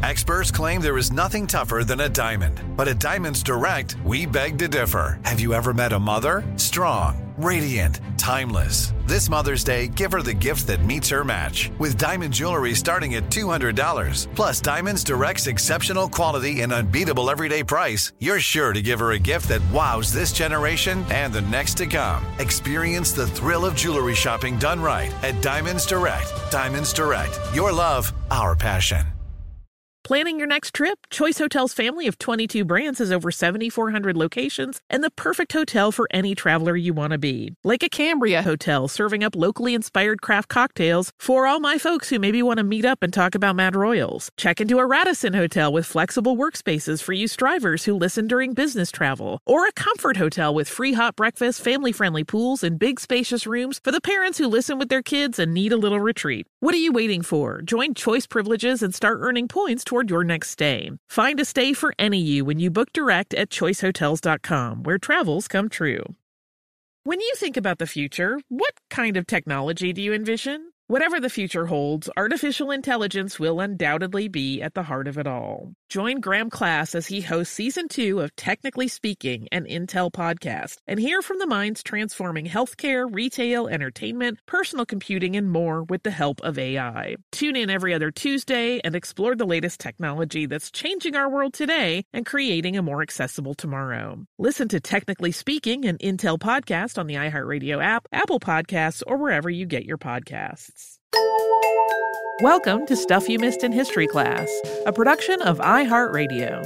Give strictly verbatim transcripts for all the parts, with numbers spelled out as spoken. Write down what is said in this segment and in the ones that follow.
Experts claim there is nothing tougher than a diamond. But at Diamonds Direct, we beg to differ. Have you ever met a mother? Strong, radiant, timeless. This Mother's Day, give her the gift that meets her match. With diamond jewelry starting at two hundred dollars. Plus Diamonds Direct's exceptional quality and unbeatable everyday price, you're sure to give her a gift that wows this generation and the next to come. Experience the thrill of jewelry shopping done right at Diamonds Direct. Diamonds Direct. Your love, our passion. Planning your next trip? Choice Hotels' family of twenty-two brands has over seven thousand four hundred locations and the perfect hotel for any traveler you want to be. Like a Cambria Hotel, serving up locally inspired craft cocktails for all my folks who maybe want to meet up and talk about Mad Royals. Check into a Radisson Hotel with flexible workspaces for you strivers who listen during business travel. Or a Comfort Hotel with free hot breakfast, family-friendly pools, and big spacious rooms for the parents who listen with their kids and need a little retreat. What are you waiting for? Join Choice Privileges and start earning points toward your next stay. Find a stay for any you when you book direct at choice hotels dot com, where travels come true. When you think about the future, what kind of technology do you envision? Whatever the future holds, artificial intelligence will undoubtedly be at the heart of it all. Join Graham Class as he hosts season two of Technically Speaking, an Intel podcast, and hear from the minds transforming healthcare, retail, entertainment, personal computing, and more with the help of A I. Tune in every other Tuesday and explore the latest technology that's changing our world today and creating a more accessible tomorrow. Listen to Technically Speaking, an Intel podcast on the iHeartRadio app, Apple Podcasts, or wherever you get your podcasts. Welcome to Stuff You Missed in History Class, a production of iHeartRadio.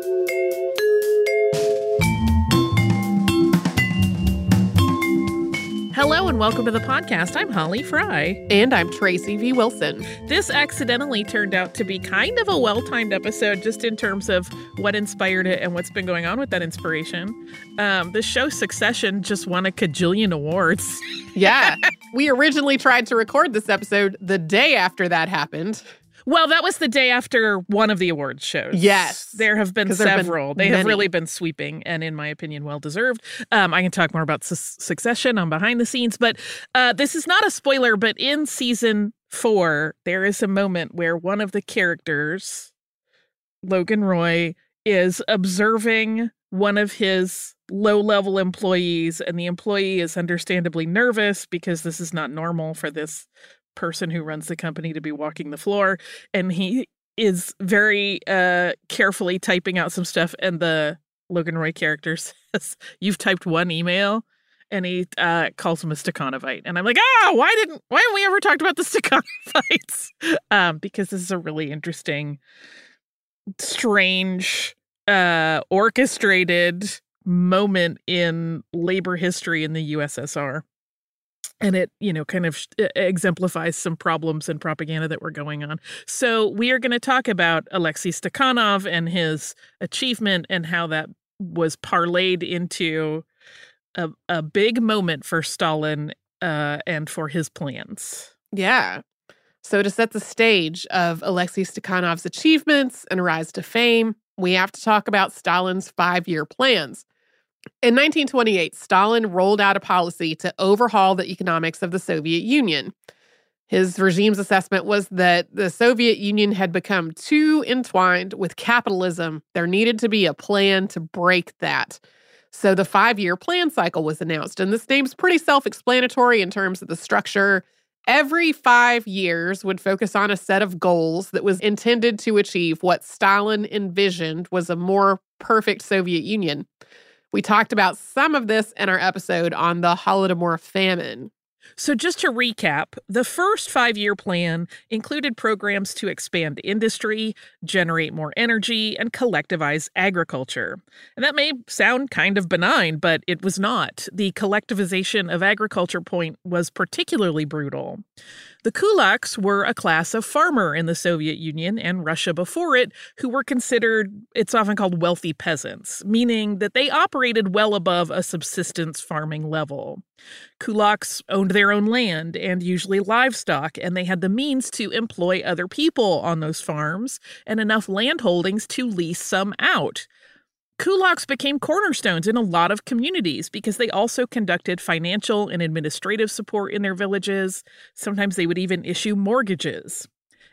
Hello and welcome to the podcast. I'm Holly Fry. And I'm Tracy V. Wilson. This accidentally turned out to be kind of a well-timed episode just in terms of what inspired it and what's been going on with that inspiration. Um, the show Succession just won a cajillion awards. Yeah. We originally tried to record this episode the day after that happened. Well, that was the day after one of the awards shows. Yes. There have been several. Have been they many. have really been sweeping and, in my opinion, well-deserved. Um, I can talk more about su- Succession on behind the scenes, but uh, this is not a spoiler, but in season four, there is a moment where one of the characters, Logan Roy, is observing one of his low-level employees, and the employee is understandably nervous because this is not normal for this person who runs the company to be walking the floor, and he is very uh carefully typing out some stuff, and the Logan Roy character says, "You've typed one email," and he uh calls him a Stakhanovite, and I'm like, ah, why didn't why haven't we ever talked about the Stakhanovites? um because this is a really interesting, strange, uh orchestrated moment in labor history in the U S S R. And it, you know, kind of exemplifies some problems and propaganda that were going on. So we are going to talk about Alexei Stakhanov and his achievement and how that was parlayed into a, a big moment for Stalin uh, and for his plans. Yeah. So to set the stage of Alexei Stakhanov's achievements and rise to fame, we have to talk about Stalin's five-year plans. In nineteen twenty-eight, Stalin rolled out a policy to overhaul the economics of the Soviet Union. His regime's assessment was that the Soviet Union had become too entwined with capitalism. There needed to be a plan to break that. So the five-year plan cycle was announced, and this name's pretty self-explanatory in terms of the structure. Every five years would focus on a set of goals that was intended to achieve what Stalin envisioned was a more perfect Soviet Union. We talked about some of this in our episode on the Holodomor famine. So just to recap, the first five-year plan included programs to expand industry, generate more energy, and collectivize agriculture. And that may sound kind of benign, but it was not. The collectivization of agriculture point was particularly brutal. The kulaks were a class of farmer in the Soviet Union and Russia before it who were considered, it's often called wealthy peasants, meaning that they operated well above a subsistence farming level. Kulaks owned their own land and usually livestock, and they had the means to employ other people on those farms and enough land holdings to lease some out. Kulaks became cornerstones in a lot of communities because they also conducted financial and administrative support in their villages. Sometimes they would even issue mortgages.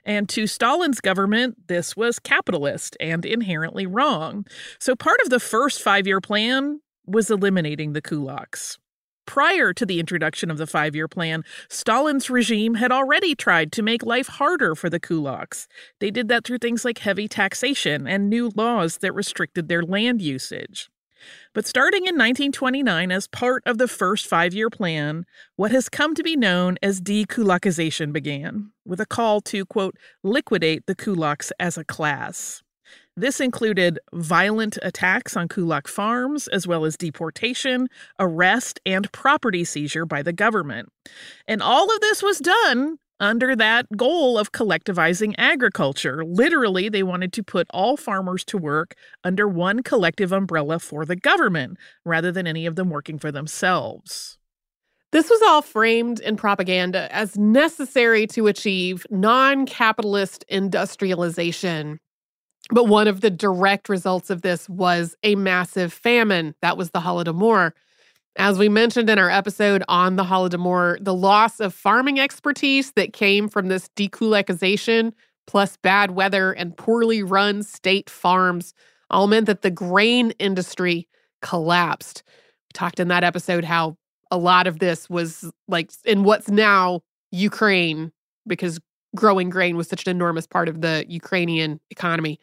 And to Stalin's government, this was capitalist and inherently wrong. So part of the first five-year plan was eliminating the kulaks. Prior to the introduction of the five-year plan, Stalin's regime had already tried to make life harder for the kulaks. They did that through things like heavy taxation and new laws that restricted their land usage. But starting in nineteen twenty-nine, as part of the first five-year plan, what has come to be known as dekulakization began, with a call to, quote, liquidate the kulaks as a class. This included violent attacks on kulak farms, as well as deportation, arrest, and property seizure by the government. And all of this was done under that goal of collectivizing agriculture. Literally, they wanted to put all farmers to work under one collective umbrella for the government, rather than any of them working for themselves. This was all framed in propaganda as necessary to achieve non-capitalist industrialization. But one of the direct results of this was a massive famine. That was the Holodomor. As we mentioned in our episode on the Holodomor, the loss of farming expertise that came from this dekulakization, plus bad weather and poorly run state farms, all meant that the grain industry collapsed. We talked in that episode how a lot of this was like in what's now Ukraine, because growing grain was such an enormous part of the Ukrainian economy.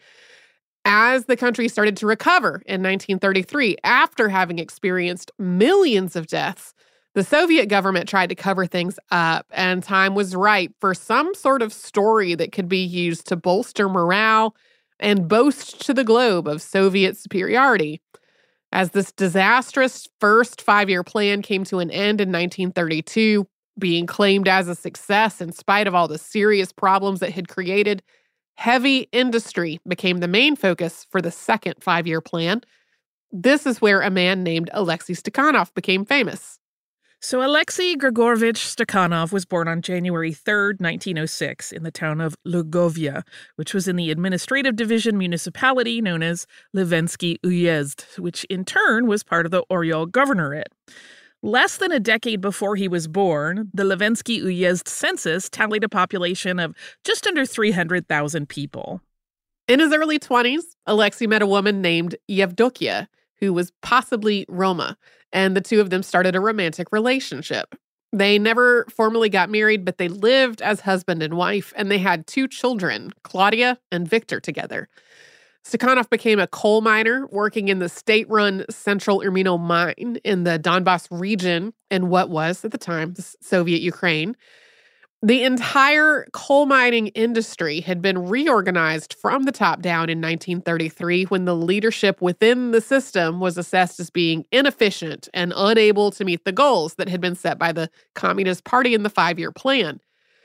As the country started to recover in nineteen thirty-three, after having experienced millions of deaths, the Soviet government tried to cover things up, and time was ripe for some sort of story that could be used to bolster morale and boast to the globe of Soviet superiority. As this disastrous first five-year plan came to an end in nineteen thirty-two, being claimed as a success in spite of all the serious problems it had created, heavy industry became the main focus for the second five-year plan. This is where a man named Alexei Stakhanov became famous. So Alexei Grigorovich Stakhanov was born on January third, nineteen oh six, in the town of Lugovia, which was in the administrative division municipality known as Levensky Uyezd, which in turn was part of the Oryol Governorate. Less than a decade before he was born, the Levensky Uyezd census tallied a population of just under three hundred thousand people. In his early twenties, Alexei met a woman named Yevdokia, who was possibly Roma, and the two of them started a romantic relationship. They never formally got married, but they lived as husband and wife, and they had two children, Claudia and Victor, together. Stakhanov became a coal miner working in the state-run Central Ermino mine in the Donbass region in what was, at the time, the Soviet Ukraine. The entire coal mining industry had been reorganized from the top down in nineteen thirty-three when the leadership within the system was assessed as being inefficient and unable to meet the goals that had been set by the Communist Party in the five-year plan.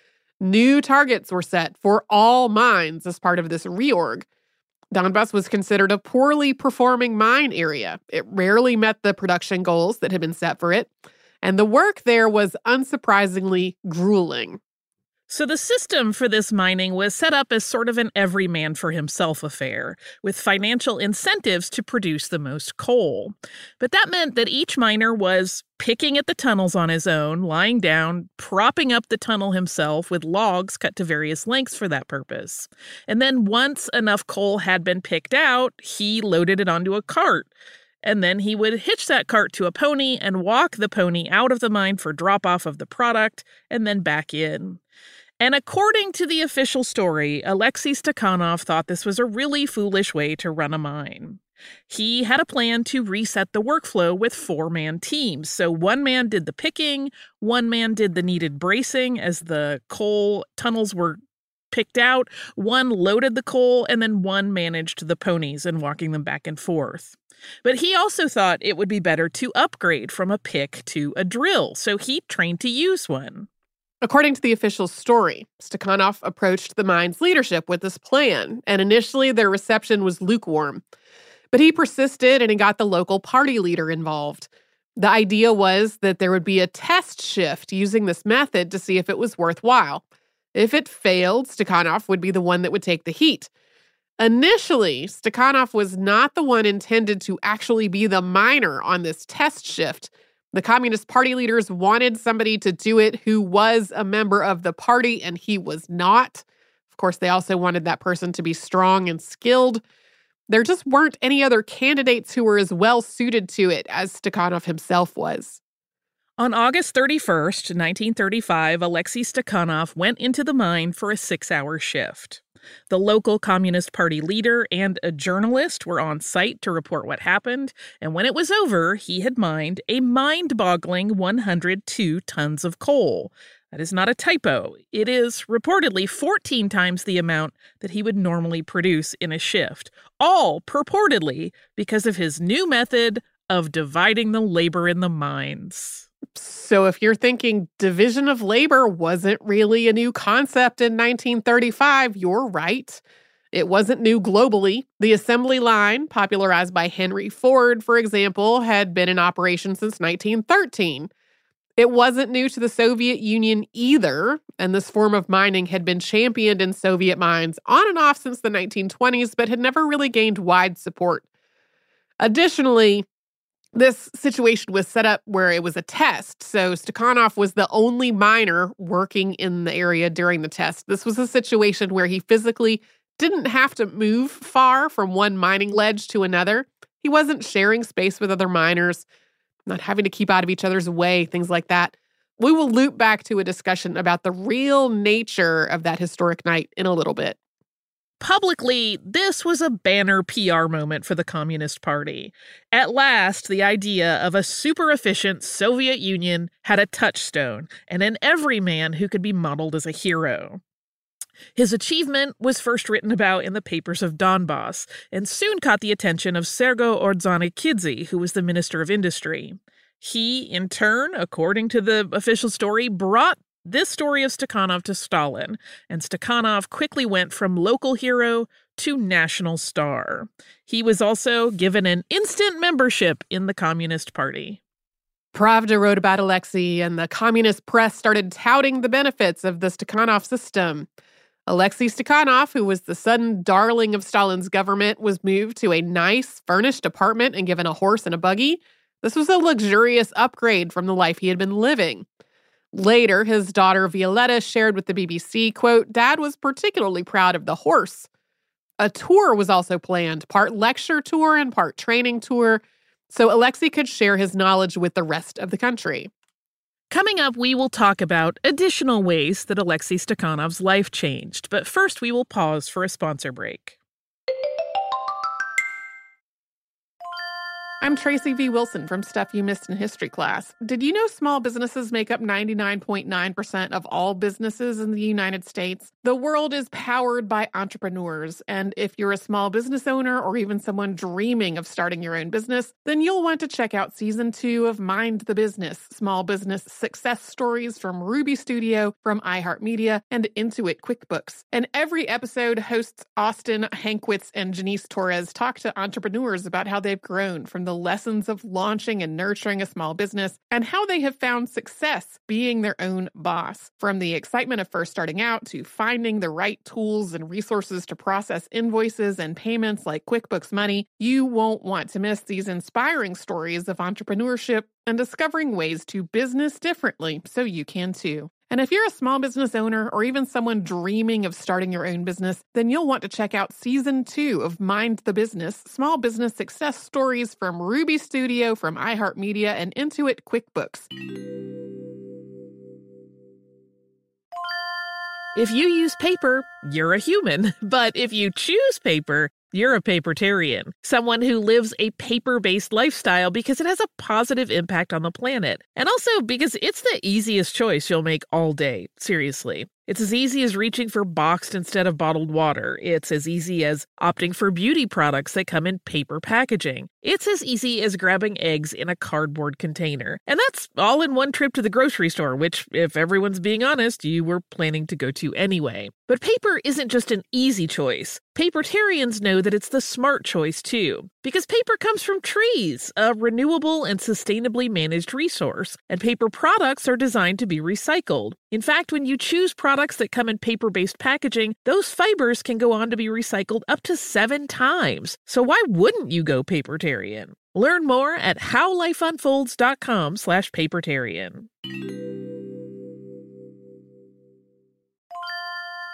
New targets were set for all mines as part of this reorg. Donbass was considered a poorly performing mine area. It rarely met the production goals that had been set for it, and the work there was unsurprisingly grueling. So the system for this mining was set up as sort of an every man for himself affair, with financial incentives to produce the most coal. But that meant that each miner was picking at the tunnels on his own, lying down, propping up the tunnel himself with logs cut to various lengths for that purpose. And then once enough coal had been picked out, he loaded it onto a cart. And then he would hitch that cart to a pony and walk the pony out of the mine for drop-off of the product and then back in. And according to the official story, Alexei Stakhanov thought this was a really foolish way to run a mine. He had a plan to reset the workflow with four-man teams. So one man did the picking, one man did the needed bracing as the coal tunnels were picked out, one loaded the coal, and then one managed the ponies and walking them back and forth. But he also thought it would be better to upgrade from a pick to a drill, so he trained to use one. According to the official story, Stakhanov approached the mine's leadership with this plan, and initially their reception was lukewarm. But he persisted and he got the local party leader involved. The idea was that there would be a test shift using this method to see if it was worthwhile. If it failed, Stakhanov would be the one that would take the heat. Initially, Stakhanov was not the one intended to actually be the miner on this test shift. The Communist Party leaders wanted somebody to do it who was a member of the party, and he was not. Of course, they also wanted that person to be strong and skilled. There just weren't any other candidates who were as well suited to it as Stakhanov himself was. On August thirty-first, nineteen thirty-five, Alexei Stakhanov went into the mine for a six-hour shift. The local Communist Party leader and a journalist were on site to report what happened, and when it was over, he had mined a mind-boggling one hundred two tons of coal. That is not a typo. It is reportedly fourteen times the amount that he would normally produce in a shift, all purportedly because of his new method of dividing the labor in the mines. So if you're thinking division of labor wasn't really a new concept in nineteen thirty-five, you're right. It wasn't new globally. The assembly line, popularized by Henry Ford, for example, had been in operation since nineteen thirteen. It wasn't new to the Soviet Union either, and this form of mining had been championed in Soviet mines on and off since the nineteen twenties, but had never really gained wide support. Additionally, this situation was set up where it was a test, so Stakhanov was the only miner working in the area during the test. This was a situation where he physically didn't have to move far from one mining ledge to another. He wasn't sharing space with other miners, not having to keep out of each other's way, things like that. We will loop back to a discussion about the real nature of that historic night in a little bit. Publicly, this was a banner P R moment for the Communist Party. At last, the idea of a super-efficient Soviet Union had a touchstone, and an everyman who could be modeled as a hero. His achievement was first written about in the papers of Donbass, and soon caught the attention of Sergo Ordzhonikidze, who was the Minister of Industry. He, in turn, according to the official story, brought this story of Stakhanov to Stalin, and Stakhanov quickly went from local hero to national star. He was also given an instant membership in the Communist Party. Pravda wrote about Alexei, and the communist press started touting the benefits of the Stakhanov system. Alexei Stakhanov, who was the sudden darling of Stalin's government, was moved to a nice, furnished apartment and given a horse and a buggy. This was a luxurious upgrade from the life he had been living. Later, his daughter Violetta shared with the B B C, quote, "Dad was particularly proud of the horse." A tour was also planned, part lecture tour and part training tour, so Alexei could share his knowledge with the rest of the country. Coming up, we will talk about additional ways that Alexei Stakhanov's life changed, but first we will pause for a sponsor break. I'm Tracy V. Wilson from Stuff You Missed in History Class. Did you know small businesses make up ninety-nine point nine percent of all businesses in the United States? The world is powered by entrepreneurs, and if you're a small business owner or even someone dreaming of starting your own business, then you'll want to check out Season two of Mind the Business, Small Business Success Stories from Ruby Studio, from iHeartMedia, and Intuit QuickBooks. And every episode, hosts Austin Hankwitz and Janice Torres talk to entrepreneurs about how they've grown from the the lessons of launching and nurturing a small business, and how they have found success being their own boss. From the excitement of first starting out to finding the right tools and resources to process invoices and payments like QuickBooks Money, you won't want to miss these inspiring stories of entrepreneurship and discovering ways to business differently so you can too. And if you're a small business owner or even someone dreaming of starting your own business, then you'll want to check out Season two of Mind the Business, Small Business Success Stories from Ruby Studio, from iHeartMedia, and Intuit QuickBooks. If you use paper, you're a human. But if you choose paper, you're a papertarian, someone who lives a paper-based lifestyle because it has a positive impact on the planet. And also because it's the easiest choice you'll make all day. Seriously. It's as easy as reaching for boxed instead of bottled water. It's as easy as opting for beauty products that come in paper packaging. It's as easy as grabbing eggs in a cardboard container. And that's all in one trip to the grocery store, which, if everyone's being honest, you were planning to go to anyway. But paper isn't just an easy choice. Papertarians know that it's the smart choice, too. Because paper comes from trees, a renewable and sustainably managed resource. And paper products are designed to be recycled. In fact, when you choose products that come in paper-based packaging, those fibers can go on to be recycled up to seven times. So why wouldn't you go papertarian? Learn more at howlifeunfolds.com slash papertarian.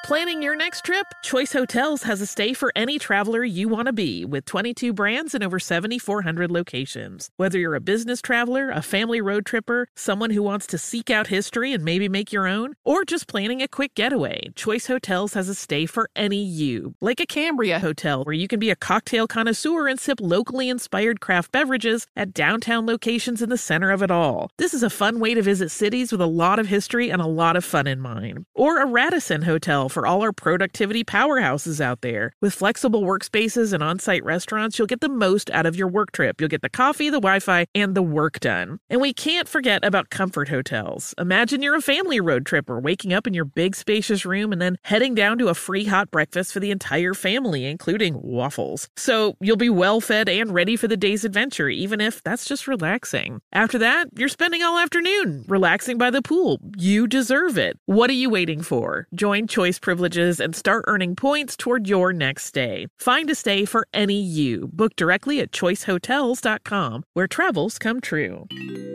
Planning your next trip? Choice Hotels has a stay for any traveler you want to be, with twenty-two brands and over seven thousand four hundred locations. Whether you're a business traveler, a family road tripper, someone who wants to seek out history and maybe make your own, or just planning a quick getaway, Choice Hotels has a stay for any you. Like a Cambria Hotel, where you can be a cocktail connoisseur and sip locally inspired craft beverages at downtown locations in the center of it all. This is a fun way to visit cities with a lot of history and a lot of fun in mind. Or a Radisson Hotel for all our productivity powerhouses out there. With flexible workspaces and on-site restaurants, you'll get the most out of your work trip. You'll get the coffee, the Wi-Fi, and the work done. And we can't forget about comfort hotels. Imagine you're a family road tripper, waking up in your big spacious room and then heading down to a free hot breakfast for the entire family, including waffles. So you'll be well fed and ready for the day's adventure, even if that's just relaxing. After that, you're spending all afternoon relaxing by the pool. You deserve it. What are you waiting for? Join Choice Privileges and start earning points toward your next stay. Find a stay for any you. Book directly at choice hotels dot com, where travels come true.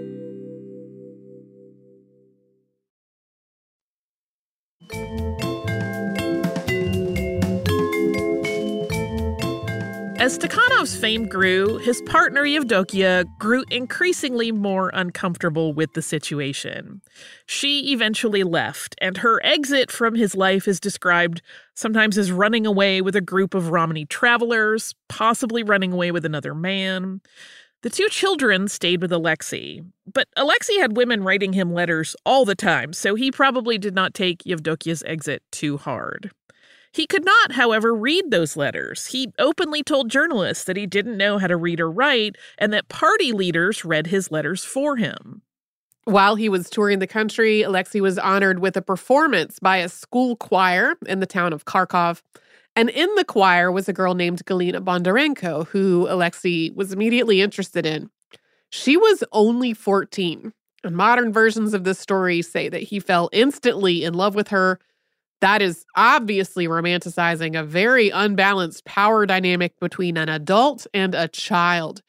As Stakhanov's fame grew, his partner Yevdokia grew increasingly more uncomfortable with the situation. She eventually left, and her exit from his life is described sometimes as running away with a group of Romany travelers, possibly running away with another man. The two children stayed with Alexei, but Alexei had women writing him letters all the time, so he probably did not take Yevdokia's exit too hard. He could not, however, read those letters. He openly told journalists that he didn't know how to read or write, and that party leaders read his letters for him. While he was touring the country, Alexei was honored with a performance by a school choir in the town of Kharkov. And in the choir was a girl named Galina Bondarenko, who Alexei was immediately interested in. She was only fourteen, and modern versions of this story say that he fell instantly in love with her. That is obviously romanticizing a very unbalanced power dynamic between an adult and a child.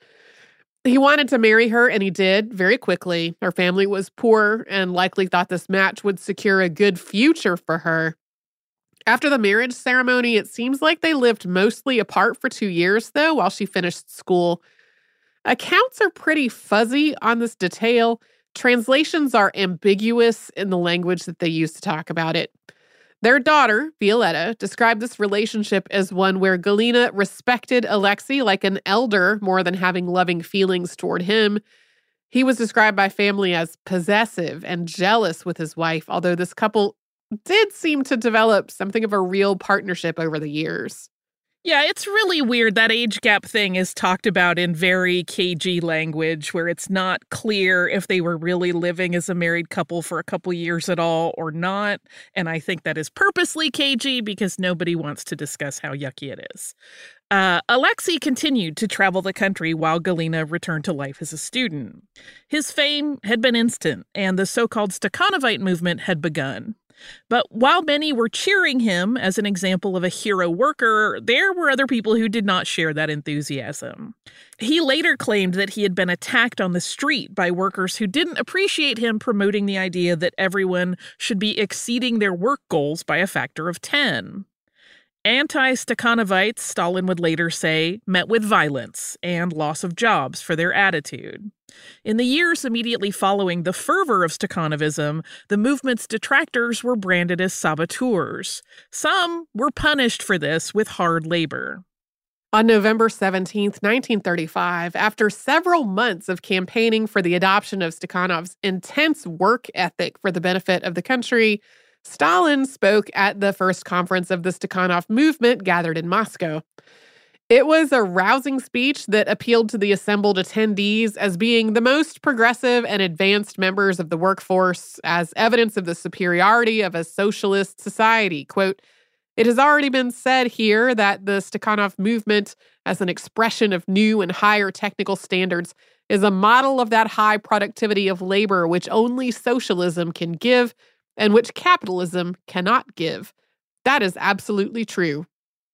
He wanted to marry her, and he did very quickly. Her family was poor and likely thought this match would secure a good future for her. After the marriage ceremony, it seems like they lived mostly apart for two years, though, while she finished school. Accounts are pretty fuzzy on this detail. Translations are ambiguous in the language that they use to talk about it. Their daughter, Violetta, described this relationship as one where Galina respected Alexei like an elder more than having loving feelings toward him. He was described by family as possessive and jealous with his wife, although this couple did seem to develop something of a real partnership over the years. Yeah, it's really weird. That age gap thing is talked about in very cagey language where it's not clear if they were really living as a married couple for a couple years at all or not. And I think that is purposely cagey because nobody wants to discuss how yucky it is. Uh, Alexei continued to travel the country while Galina returned to life as a student. His fame had been instant, and the so-called Stakhanovite movement had begun. But while many were cheering him as an example of a hero worker, there were other people who did not share that enthusiasm. He later claimed that he had been attacked on the street by workers who didn't appreciate him promoting the idea that everyone should be exceeding their work goals by a factor of ten. Anti-Stakhanovites, Stalin would later say, met with violence and loss of jobs for their attitude. In the years immediately following the fervor of Stakhanovism, the movement's detractors were branded as saboteurs. Some were punished for this with hard labor. On November seventeenth, nineteen thirty-five, after several months of campaigning for the adoption of Stakhanov's intense work ethic for the benefit of the country, Stalin spoke at the first conference of the Stakhanov movement gathered in Moscow. It was a rousing speech that appealed to the assembled attendees as being the most progressive and advanced members of the workforce as evidence of the superiority of a socialist society. Quote, "It has already been said here that the Stakhanov movement, as an expression of new and higher technical standards, is a model of that high productivity of labor which only socialism can give and which capitalism cannot give. That is absolutely true."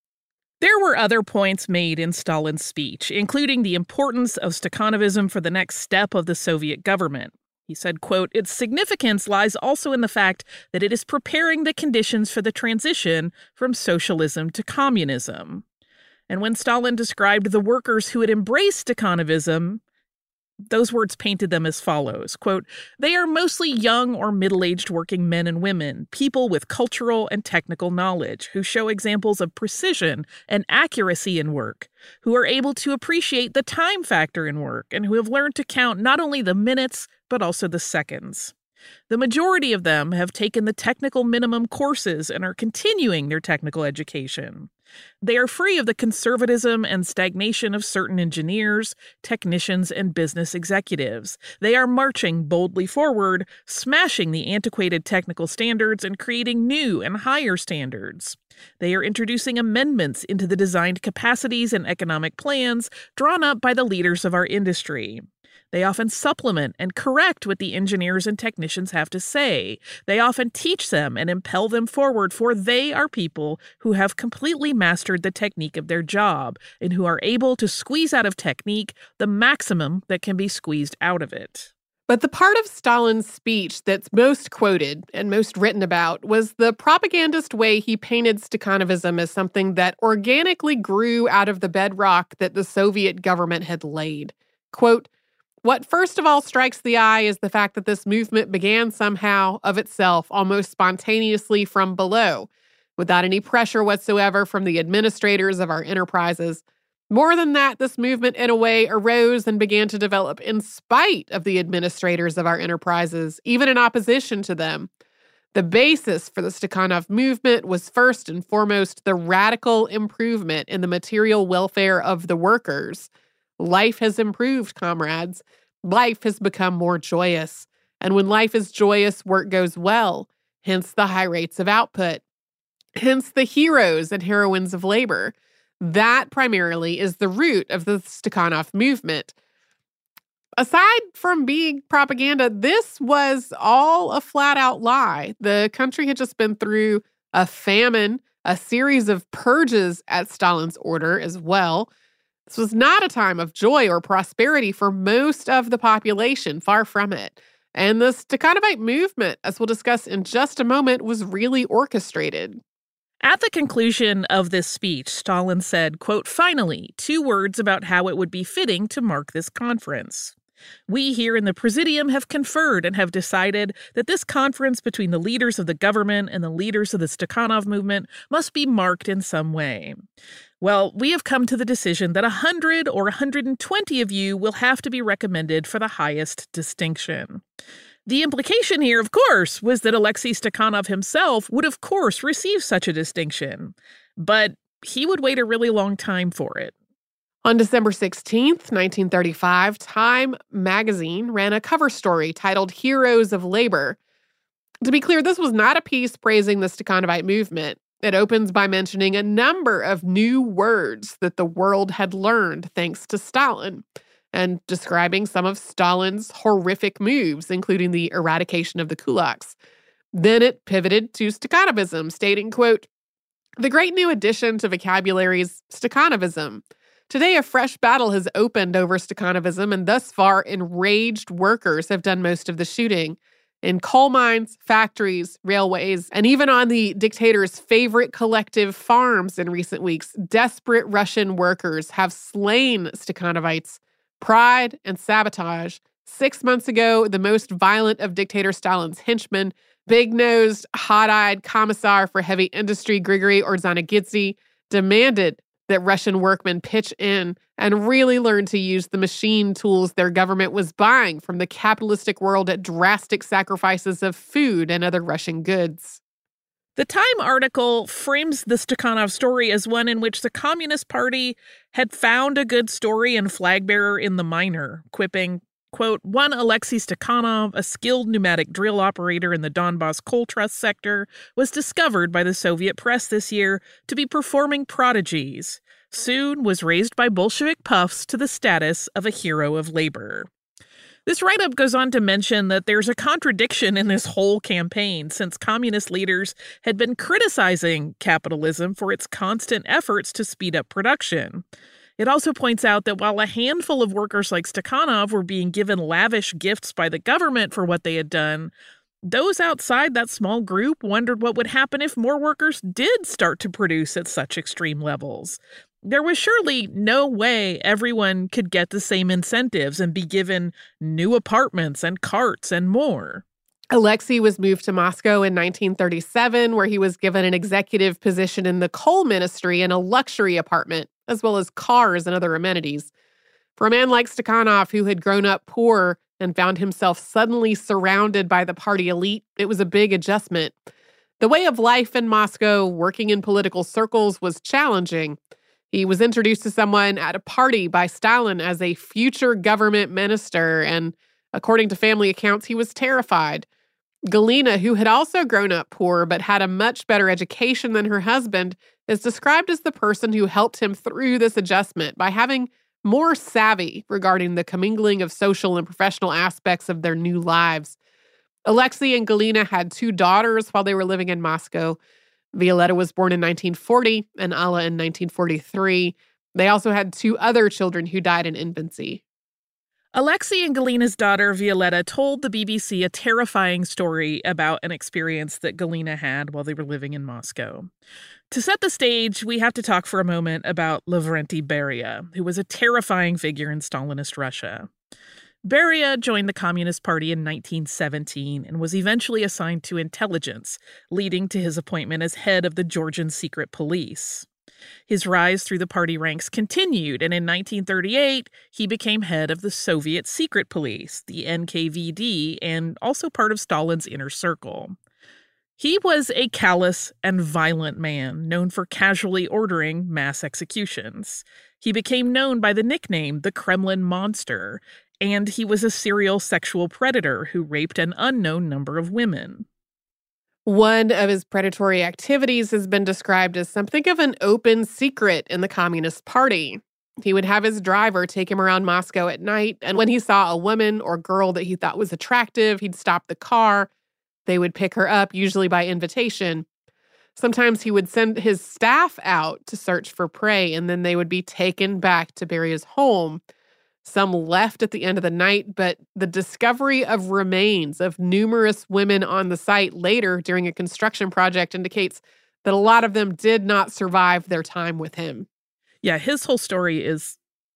There were other points made in Stalin's speech, including the importance of Stakhanovism for the next step of the Soviet government. He said, quote, "Its significance lies also in the fact that it is preparing the conditions for the transition from socialism to communism." And when Stalin described the workers who had embraced Stakhanovism, those words painted them as follows, quote, "They are mostly young or middle-aged working men and women, people with cultural and technical knowledge, who show examples of precision and accuracy in work, who are able to appreciate the time factor in work, and who have learned to count not only the minutes, but also the seconds. The majority of them have taken the technical minimum courses and are continuing their technical education. They are free of the conservatism and stagnation of certain engineers, technicians, and business executives. They are marching boldly forward, smashing the antiquated technical standards and creating new and higher standards. They are introducing amendments into the designed capacities and economic plans drawn up by the leaders of our industry. They often supplement and correct what the engineers and technicians have to say. They often teach them and impel them forward, for they are people who have completely mastered the technique of their job and who are able to squeeze out of technique the maximum that can be squeezed out of it." But the part of Stalin's speech that's most quoted and most written about was the propagandist way he painted Stakhanovism as something that organically grew out of the bedrock that the Soviet government had laid. Quote, "What first of all strikes the eye is the fact that this movement began somehow of itself, almost spontaneously from below, without any pressure whatsoever from the administrators of our enterprises. More than that, this movement in a way arose and began to develop in spite of the administrators of our enterprises, even in opposition to them. The basis for the Stakhanov movement was first and foremost the radical improvement in the material welfare of the workers. Life has improved, comrades. Life has become more joyous. And when life is joyous, work goes well, hence the high rates of output. Hence the heroes and heroines of labor. That primarily is the root of the Stakhanov movement." Aside from being propaganda, this was all a flat-out lie. The country had just been through a famine, a series of purges at Stalin's order as well. This was not a time of joy or prosperity for most of the population, far from it. And the Stakhanovite movement, as we'll discuss in just a moment, was really orchestrated. At the conclusion of this speech, Stalin said, quote, "Finally, two words about how it would be fitting to mark this conference. We here in the Presidium have conferred and have decided that this conference between the leaders of the government and the leaders of the Stakhanov movement must be marked in some way. Well, we have come to the decision that one hundred or one hundred twenty of you will have to be recommended for the highest distinction." The implication here, of course, was that Alexei Stakhanov himself would, of course, receive such a distinction, but he would wait a really long time for it. On December sixteenth, nineteen thirty-five, Time magazine ran a cover story titled Heroes of Labor. To be clear, this was not a piece praising the Stakhanovite movement. It opens by mentioning a number of new words that the world had learned thanks to Stalin, and describing some of Stalin's horrific moves, including the eradication of the kulaks. Then it pivoted to Stakhanovism, stating, quote, "The great new addition to vocabulary is Stakhanovism. Today, a fresh battle has opened over Stakhanovism, and thus far, enraged workers have done most of the shooting. In coal mines, factories, railways, and even on the dictator's favorite collective farms in recent weeks, desperate Russian workers have slain Stakhanovites. Pride and sabotage. Six months ago, the most violent of dictator Stalin's henchmen, big-nosed, hot-eyed commissar for heavy industry Grigory Ordzhonikidze, demanded that Russian workmen pitch in and really learn to use the machine tools their government was buying from the capitalistic world at drastic sacrifices of food and other Russian goods." The Time article frames the Stakhanov story as one in which the Communist Party had found a good story and flag bearer in the miner, quipping, quote, "One Alexei Stakhanov, a skilled pneumatic drill operator in the Donbas coal trust sector, was discovered by the Soviet press this year to be performing prodigies. Soon was raised by Bolshevik puffs to the status of a hero of labor." This write-up goes on to mention that there's a contradiction in this whole campaign, since communist leaders had been criticizing capitalism for its constant efforts to speed up production. It also points out that while a handful of workers like Stakhanov were being given lavish gifts by the government for what they had done, those outside that small group wondered what would happen if more workers did start to produce at such extreme levels. There was surely no way everyone could get the same incentives and be given new apartments and carts and more. Alexei was moved to Moscow in nineteen thirty-seven, where he was given an executive position in the coal ministry and a luxury apartment, as well as cars and other amenities. For a man like Stakhanov, who had grown up poor and found himself suddenly surrounded by the party elite, it was a big adjustment. The way of life in Moscow, working in political circles, was challenging. He was introduced to someone at a party by Stalin as a future government minister, and according to family accounts, he was terrified. Galina, who had also grown up poor but had a much better education than her husband, is described as the person who helped him through this adjustment by having more savvy regarding the commingling of social and professional aspects of their new lives. Alexei and Galina had two daughters while they were living in Moscow. Violetta was born in nineteen forty and Alla in nineteen forty-three. They also had two other children who died in infancy. Alexei and Galina's daughter, Violetta, told the B B C a terrifying story about an experience that Galina had while they were living in Moscow. To set the stage, we have to talk for a moment about Lavrentiy Beria, who was a terrifying figure in Stalinist Russia. Beria joined the Communist Party in nineteen seventeen and was eventually assigned to intelligence, leading to his appointment as head of the Georgian secret police. His rise through the party ranks continued, and in nineteen thirty-eight, he became head of the Soviet secret police, the N K V D, and also part of Stalin's inner circle. He was a callous and violent man, known for casually ordering mass executions. He became known by the nickname the Kremlin Monster, and he was a serial sexual predator who raped an unknown number of women. One of his predatory activities has been described as something of an open secret in the Communist Party. He would have his driver take him around Moscow at night, and when he saw a woman or girl that he thought was attractive, he'd stop the car. They would pick her up, usually by invitation. Sometimes he would send his staff out to search for prey, and then they would be taken back to Beria's home. Some left at the end of the night, but the discovery of remains of numerous women on the site later during a construction project indicates that a lot of them did not survive their time with him. Yeah, his whole story is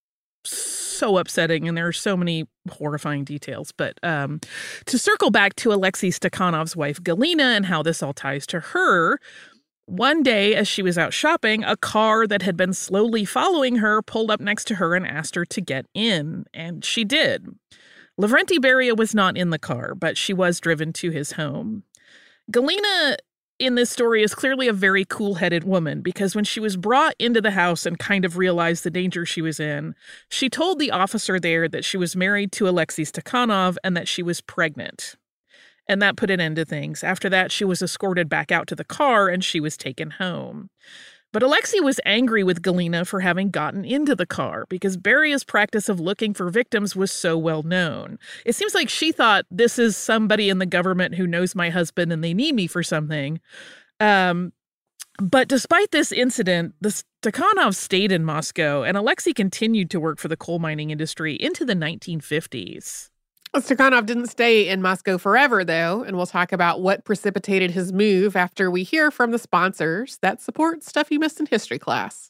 so upsetting, and there are so many horrifying details. But um, to circle back to Alexei Stakhanov's wife, Galina, and how this all ties to her, one day as she was out shopping, a car that had been slowly following her pulled up next to her and asked her to get in, and she did. Lavrentiy Beria was not in the car, but she was driven to his home. Galina in this story is clearly a very cool-headed woman, because when she was brought into the house and kind of realized the danger she was in, she told the officer there that she was married to Alexei Stakhanov and that she was pregnant. And that put an end to things. After that, she was escorted back out to the car and she was taken home. But Alexei was angry with Galina for having gotten into the car because Beria's practice of looking for victims was so well known. It seems like she thought, this is somebody in the government who knows my husband and they need me for something. Um, but despite this incident, the Stakhanovs stayed in Moscow, and Alexei continued to work for the coal mining industry into the nineteen fifties. Stakhanov didn't stay in Moscow forever, though, and we'll talk about what precipitated his move after we hear from the sponsors that support Stuff You Missed in History Class.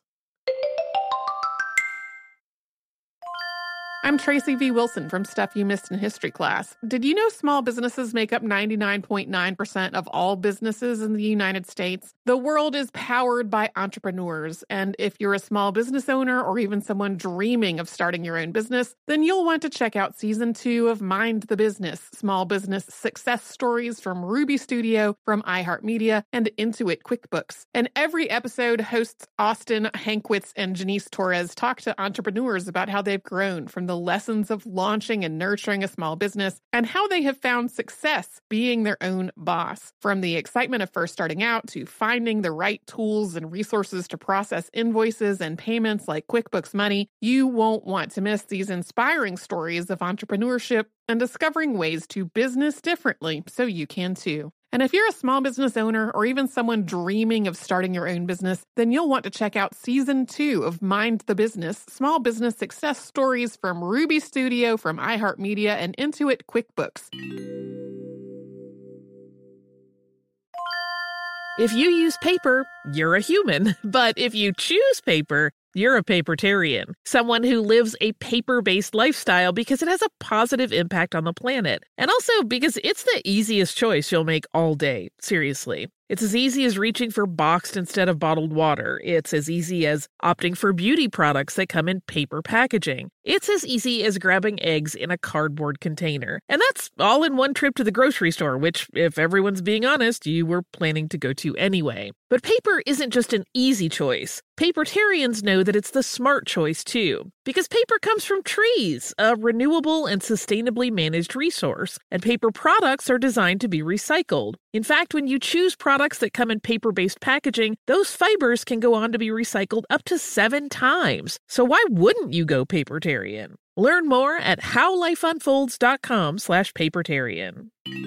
I'm Tracy V. Wilson from Stuff You Missed in History Class. Did you know small businesses make up ninety-nine point nine percent of all businesses in the United States? The world is powered by entrepreneurs, and if you're a small business owner or even someone dreaming of starting your own business, then you'll want to check out Season two of Mind the Business, Small Business Success Stories from Ruby Studio, from iHeartMedia, and Intuit QuickBooks. And every episode, hosts Austin Hankwitz and Janice Torres talk to entrepreneurs about how they've grown from the the lessons of launching and nurturing a small business and how they have found success being their own boss. From the excitement of first starting out to finding the right tools and resources to process invoices and payments like QuickBooks Money, you won't want to miss these inspiring stories of entrepreneurship and discovering ways to business differently so you can too. And if you're a small business owner or even someone dreaming of starting your own business, then you'll want to check out season two of Mind the Business, small business success stories from Ruby Studio, from iHeartMedia, and Intuit QuickBooks. If you use paper, you're a human. But if you choose paper, you're a papertarian, someone who lives a paper-based lifestyle because it has a positive impact on the planet. And also because it's the easiest choice you'll make all day. Seriously. It's as easy as reaching for boxed instead of bottled water. It's as easy as opting for beauty products that come in paper packaging. It's as easy as grabbing eggs in a cardboard container. And that's all in one trip to the grocery store, which, if everyone's being honest, you were planning to go to anyway. But paper isn't just an easy choice. Papertarians know that it's the smart choice, too. Because paper comes from trees, a renewable and sustainably managed resource. And paper products are designed to be recycled. In fact, when you choose products that come in paper-based packaging, those fibers can go on to be recycled up to seven times. So why wouldn't you go papertarian? Learn more at howlifeunfolds.com slash papertarian.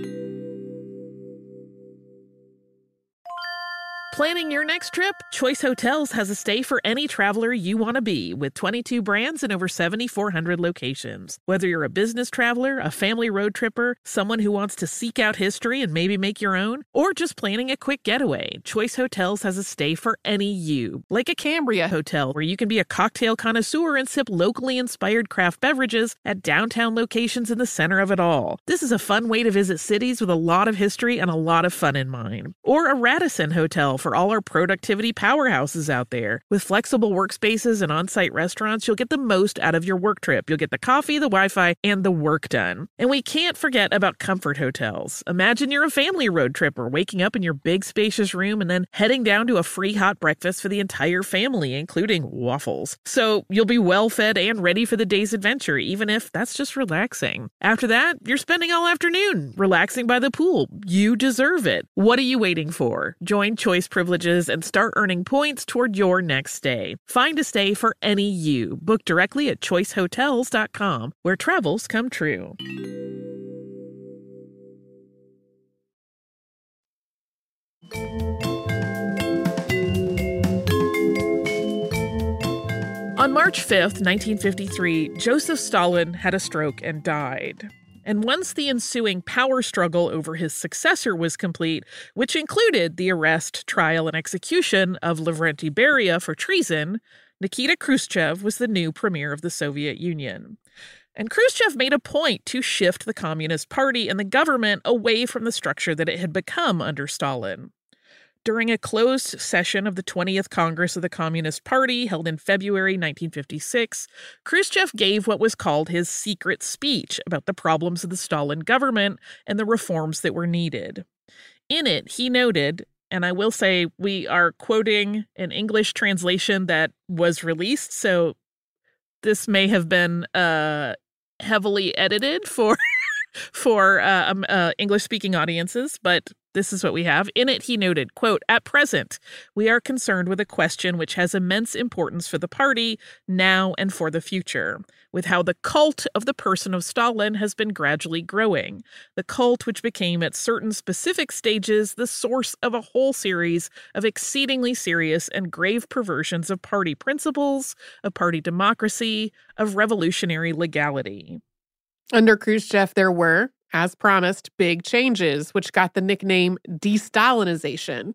Planning your next trip? Choice Hotels has a stay for any traveler you want to be, with twenty-two brands and over seven thousand four hundred locations. Whether you're a business traveler, a family road tripper, someone who wants to seek out history and maybe make your own, or just planning a quick getaway, Choice Hotels has a stay for any you. Like a Cambria Hotel, where you can be a cocktail connoisseur and sip locally inspired craft beverages at downtown locations in the center of it all. This is a fun way to visit cities with a lot of history and a lot of fun in mind. Or a Radisson Hotel, for all our productivity powerhouses out there. With flexible workspaces and on-site restaurants, you'll get the most out of your work trip. You'll get the coffee, the Wi-Fi, and the work done. And we can't forget about comfort hotels. Imagine you're a family road tripper, waking up in your big spacious room and then heading down to a free hot breakfast for the entire family, including waffles. So you'll be well fed and ready for the day's adventure, even if that's just relaxing. After that, you're spending all afternoon relaxing by the pool. You deserve it. What are you waiting for? Join Choice Privileges and start earning points toward your next stay. Find a stay for any you. Book directly at choice hotels dot com, where travels come true. On March fifth, nineteen fifty-three, Joseph Stalin had a stroke and died. And once the ensuing power struggle over his successor was complete, which included the arrest, trial, and execution of Lavrentiy Beria for treason, Nikita Khrushchev was the new premier of the Soviet Union. And Khrushchev made a point to shift the Communist Party and the government away from the structure that it had become under Stalin. During a closed session of the twentieth Congress of the Communist Party held in February nineteen fifty-six, Khrushchev gave what was called his secret speech about the problems of the Stalin government and the reforms that were needed. In it, he noted, and I will say we are quoting an English translation that was released, so this may have been uh, heavily edited for, for uh, um, uh, English-speaking audiences, but this is what we have. In it, he noted, quote, "At present, we are concerned with a question which has immense importance for the party now and for the future, with how the cult of the person of Stalin has been gradually growing, the cult which became at certain specific stages the source of a whole series of exceedingly serious and grave perversions of party principles, of party democracy, of revolutionary legality." Under Khrushchev, there were, as promised, big changes, which got the nickname de-Stalinization.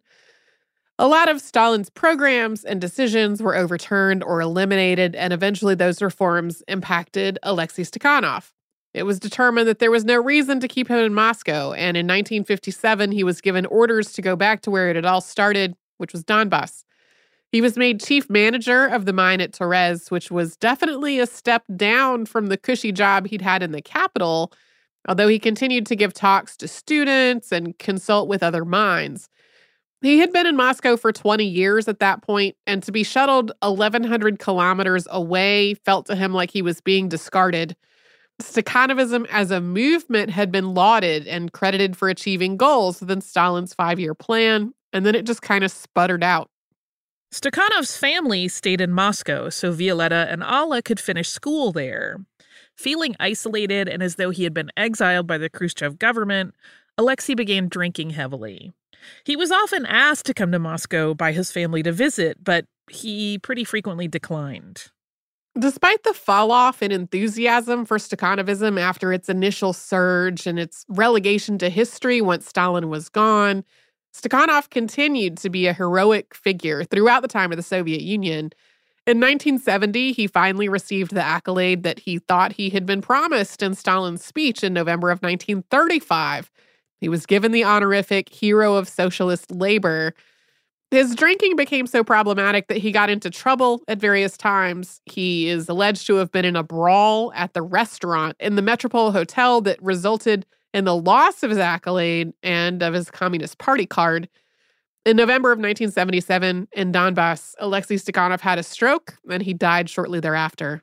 A lot of Stalin's programs and decisions were overturned or eliminated, and eventually those reforms impacted Alexei Stakhanov. It was determined that there was no reason to keep him in Moscow, and in nineteen fifty-seven, he was given orders to go back to where it had all started, which was Donbass. He was made chief manager of the mine at Torez, which was definitely a step down from the cushy job he'd had in the capital, although he continued to give talks to students and consult with other mines. He had been in Moscow for twenty years at that point, and to be shuttled eleven hundred kilometers away felt to him like he was being discarded. Stakhanovism as a movement had been lauded and credited for achieving goals within Stalin's five-year plan, and then it just kind of sputtered out. Stakhanov's family stayed in Moscow so Violetta and Alla could finish school there. Feeling isolated and as though he had been exiled by the Khrushchev government, Alexei began drinking heavily. He was often asked to come to Moscow by his family to visit, but he pretty frequently declined. Despite the fall-off in enthusiasm for Stakhanovism after its initial surge and its relegation to history once Stalin was gone, Stakhanov continued to be a heroic figure throughout the time of the Soviet Union. In nineteen seventy, he finally received the accolade that he thought he had been promised in Stalin's speech in November of nineteen thirty-five. He was given the honorific Hero of Socialist Labor. His drinking became so problematic that he got into trouble at various times. He is alleged to have been in a brawl at the restaurant in the Metropole Hotel that resulted in the loss of his accolade and of his Communist Party card. In November of nineteen seventy-seven, in Donbass, Alexei Stakhanov had a stroke, and he died shortly thereafter.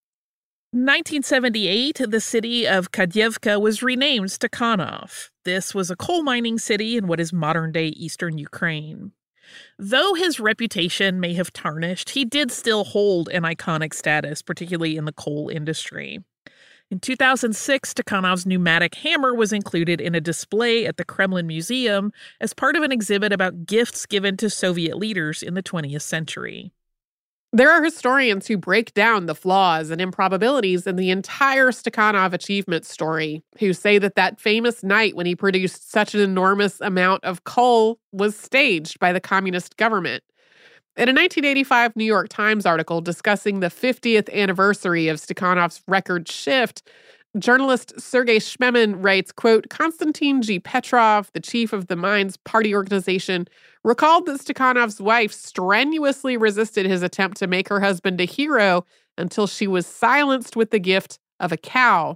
nineteen seventy-eight, the city of Kadyevka was renamed Stakhanov. This was a coal mining city in what is modern-day eastern Ukraine. Though his reputation may have tarnished, he did still hold an iconic status, particularly in the coal industry. In two thousand six, Stakhanov's pneumatic hammer was included in a display at the Kremlin Museum as part of an exhibit about gifts given to Soviet leaders in the twentieth century. There are historians who break down the flaws and improbabilities in the entire Stakhanov achievement story, who say that that famous night when he produced such an enormous amount of coal was staged by the communist government. In a nineteen eighty-five New York Times article discussing the fiftieth anniversary of Stakhanov's record shift, journalist Sergei Shmemin writes, quote, Konstantin G. Petrov, the chief of the mine's party organization, recalled that Stakhanov's wife strenuously resisted his attempt to make her husband a hero until she was silenced with the gift of a cow.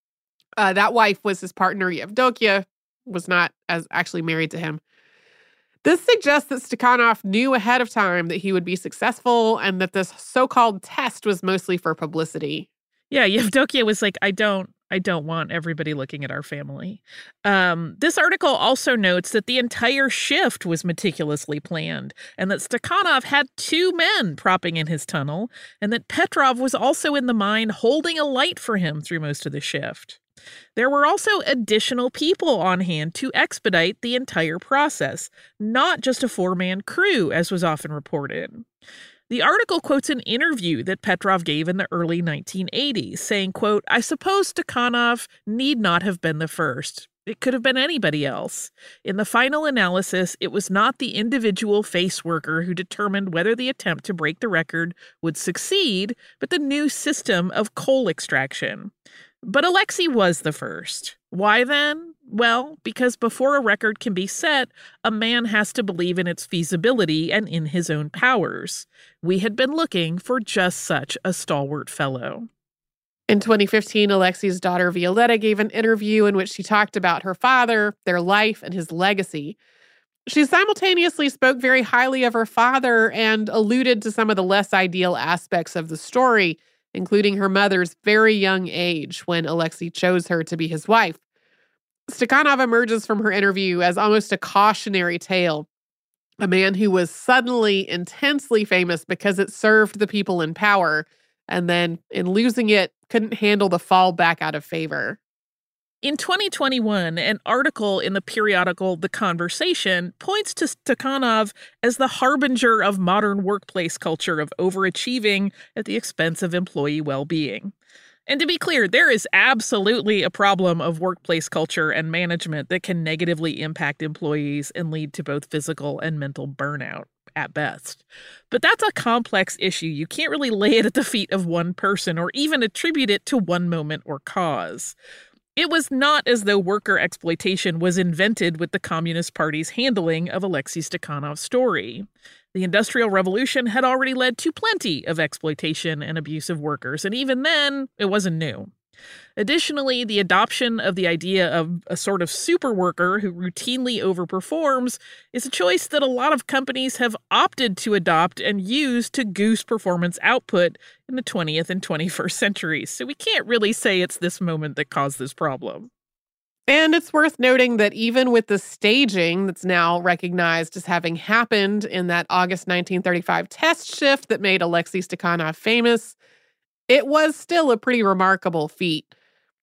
Uh, that wife was his partner, Yevdokia, was not as actually married to him. This suggests that Stakhanov knew ahead of time that he would be successful and that this so-called test was mostly for publicity. Yeah, Yevdokia was like, I don't, I don't want everybody looking at our family. Um, this article also notes that the entire shift was meticulously planned and that Stakhanov had two men propping in his tunnel and that Petrov was also in the mine holding a light for him through most of the shift. There were also additional people on hand to expedite the entire process, not just a four-man crew, as was often reported. The article quotes an interview that Petrov gave in the early nineteen eighties, saying, quote, I suppose Stakhanov need not have been the first. It could have been anybody else. In the final analysis, it was not the individual face worker who determined whether the attempt to break the record would succeed, but the new system of coal extraction. But Alexei was the first. Why then? Well, because before a record can be set, a man has to believe in its feasibility and in his own powers. We had been looking for just such a stalwart fellow. In twenty fifteen, Alexei's daughter Violetta gave an interview in which she talked about her father, their life, and his legacy. She simultaneously spoke very highly of her father and alluded to some of the less ideal aspects of the story, including her mother's very young age when Alexei chose her to be his wife. Stakhanov emerges from her interview as almost a cautionary tale, a man who was suddenly intensely famous because it served the people in power, and then, in losing it, couldn't handle the fall back out of favor. In twenty twenty-one, an article in the periodical The Conversation points to Stakhanov as the harbinger of modern workplace culture of overachieving at the expense of employee well-being. And to be clear, there is absolutely a problem of workplace culture and management that can negatively impact employees and lead to both physical and mental burnout at best. But that's a complex issue. You can't really lay it at the feet of one person or even attribute it to one moment or cause. It was not as though worker exploitation was invented with the Communist Party's handling of Alexei Stakhanov's story. The Industrial Revolution had already led to plenty of exploitation and abuse of workers, and even then, it wasn't new. Additionally, the adoption of the idea of a sort of super worker who routinely overperforms is a choice that a lot of companies have opted to adopt and use to goose performance output in the twentieth and twenty-first centuries. So we can't really say it's this moment that caused this problem. And it's worth noting that even with the staging that's now recognized as having happened in that August nineteen thirty-five test shift that made Alexei Stakhanov famous, it was still a pretty remarkable feat.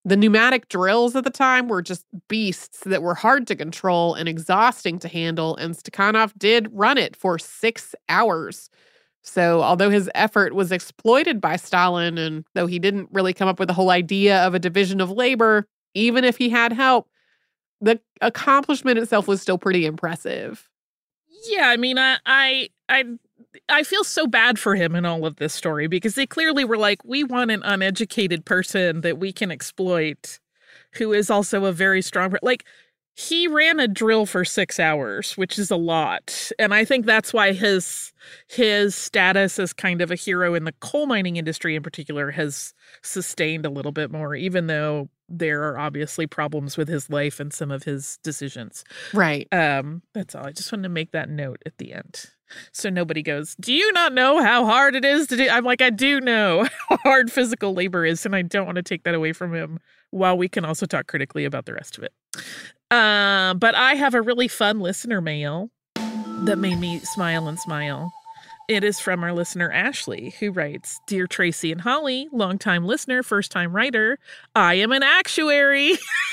The pneumatic drills at the time were just beasts that were hard to control and exhausting to handle, and Stakhanov did run it for six hours. So although his effort was exploited by Stalin, and though he didn't really come up with the whole idea of a division of labor, even if he had help, the accomplishment itself was still pretty impressive. Yeah, I mean, I, I, I, I feel so bad for him in all of this story because they clearly were like, we want an uneducated person that we can exploit, who is also a very strong, like, he ran a drill for six hours, which is a lot. And I think that's why his his status as kind of a hero in the coal mining industry in particular has sustained a little bit more, even though there are obviously problems with his life and some of his decisions. Right. Um, that's all. I just wanted to make that note at the end. So nobody goes, do you not know how hard it is to do? I'm like, I do know how hard physical labor is, and I don't want to take that away from him while we can also talk critically about the rest of it. Uh, but I have a really fun listener mail that made me smile and smile. It is from our listener, Ashley, who writes, Dear Tracy and Holly, longtime listener, first-time writer, I am an actuary.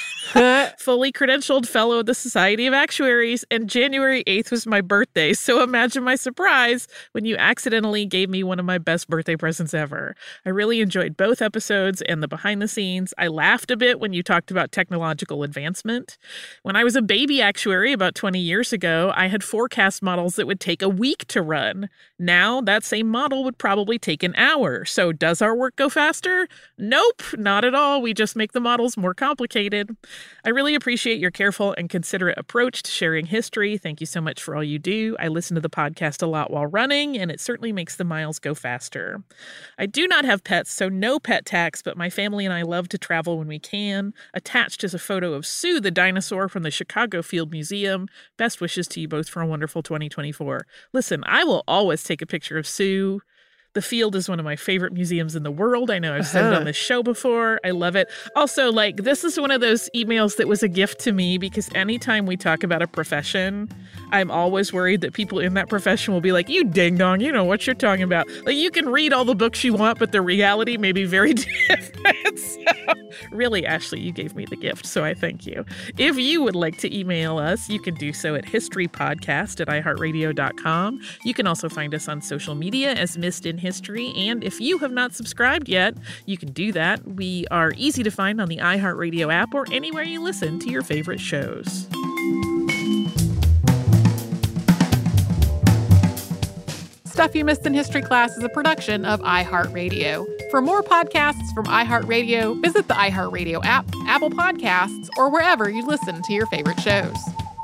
Fully credentialed fellow of the Society of Actuaries, and January eighth was my birthday, so imagine my surprise when you accidentally gave me one of my best birthday presents ever. I really enjoyed both episodes and the behind the scenes. I laughed a bit when you talked about technological advancement. When I was a baby actuary about twenty years ago, I had forecast models that would take a week to run. Now, that same model would probably take an hour. So does our work go faster? Nope, not at all. We just make the models more complicated. I really appreciate your careful and considerate approach to sharing history. Thank you so much for all you do. I listen to the podcast a lot while running, and it certainly makes the miles go faster. I do not have pets, so no pet tax, but my family and I love to travel when we can. Attached is a photo of Sue the dinosaur from the Chicago Field Museum. Best wishes to you both for a wonderful twenty twenty-four. Listen, I will always take a picture of Sue. The Field is one of my favorite museums in the world. I know I've said Uh-huh. it on this show before. I love it. Also, like, this is one of those emails that was a gift to me because anytime we talk about a profession, I'm always worried that people in that profession will be like, you ding-dong, you know what you're talking about. Like, you can read all the books you want, but the reality may be very different. So, really, Ashley, you gave me the gift, so I thank you. If you would like to email us, you can do so at historypodcast at i heart radio dot com. You can also find us on social media as Missed in History, and if you have not subscribed yet, you can do that. We are easy to find on the iHeartRadio app or anywhere you listen to your favorite shows. Stuff You Missed in History Class is a production of iHeartRadio. For more podcasts from iHeartRadio, visit the iHeartRadio app, Apple Podcasts, or wherever you listen to your favorite shows.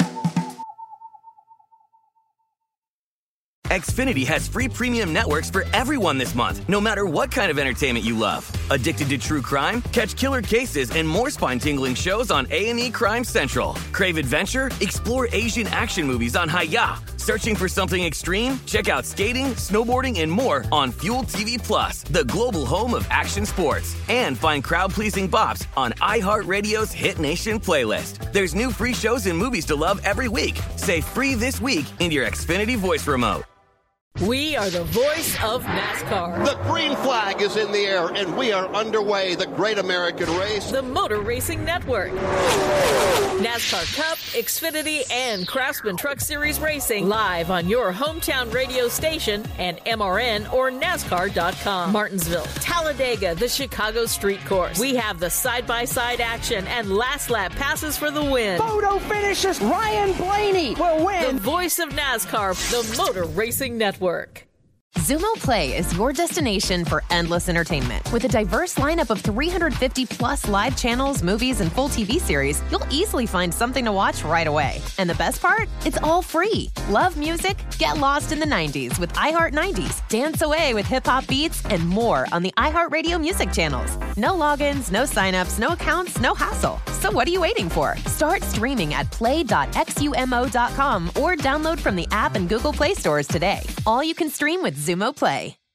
Xfinity has free premium networks for everyone this month, no matter what kind of entertainment you love. Addicted to true crime? Catch killer cases and more spine-tingling shows on A and E Crime Central. Crave adventure? Explore Asian action movies on Hi-Ya. Searching for something extreme? Check out skating, snowboarding, and more on Fuel T V Plus, the global home of action sports. And find crowd-pleasing bops on iHeartRadio's Hit Nation playlist. There's new free shows and movies to love every week. Say free this week in your Xfinity voice remote. We are the voice of NASCAR. The green flag is in the air, and we are underway. The great American race. The Motor Racing Network. NASCAR Cup, Xfinity, and Craftsman Truck Series Racing live on your hometown radio station and M R N or NASCAR dot com. Martinsville, Talladega, the Chicago Street Course. We have the side-by-side action and last lap passes for the win. Photo finishes. Ryan Blaney will win. The voice of NASCAR, the Motor Racing Network. Xumo Play is your destination for endless entertainment. With a diverse lineup of three hundred fifty plus live channels, movies, and full T V series, you'll easily find something to watch right away. And the best part? It's all free. Love music? Get lost in the nineties with iHeart nineties. Dance away with hip-hop beats and more on the iHeartRadio music channels. No logins, no signups, no accounts, no hassle. So what are you waiting for? Start streaming at play dot xumo dot com or download from the app and Google Play stores today. All you can stream with Xumo Play.